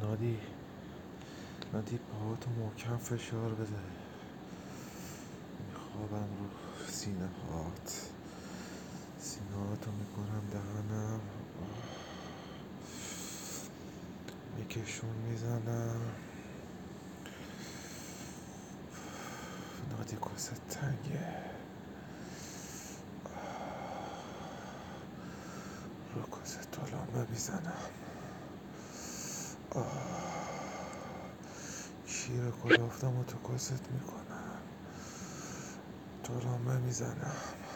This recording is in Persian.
نادی پاهاتو محکم فشار بده. میخوابم رو سینه هاتو میکنم دهنم، میکشون میزنم. نادی کست تنگه، رو کست تلمبه میزنم. شیر کلافتم و تو کست میکنم، تلمبه میزنم.